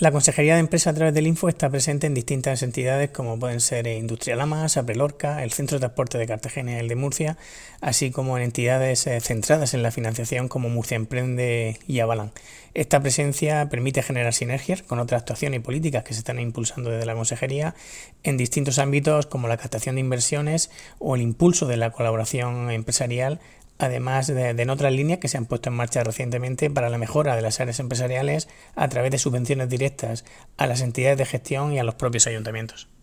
La Consejería de Empresa a través del Info está presente en distintas entidades como pueden ser Industria Lamas, Aprelorca, el Centro de Transporte de Cartagena y el de Murcia, así como en entidades centradas en la financiación como Murcia Emprende y Avalan. Esta presencia permite generar sinergias con otras actuaciones y políticas que se están impulsando desde la Consejería en distintos ámbitos como la captación de inversiones o el impulso de la colaboración empresarial, además de en otras líneas que se han puesto en marcha recientemente para la mejora de las áreas empresariales a través de subvenciones directas a las entidades de gestión y a los propios ayuntamientos.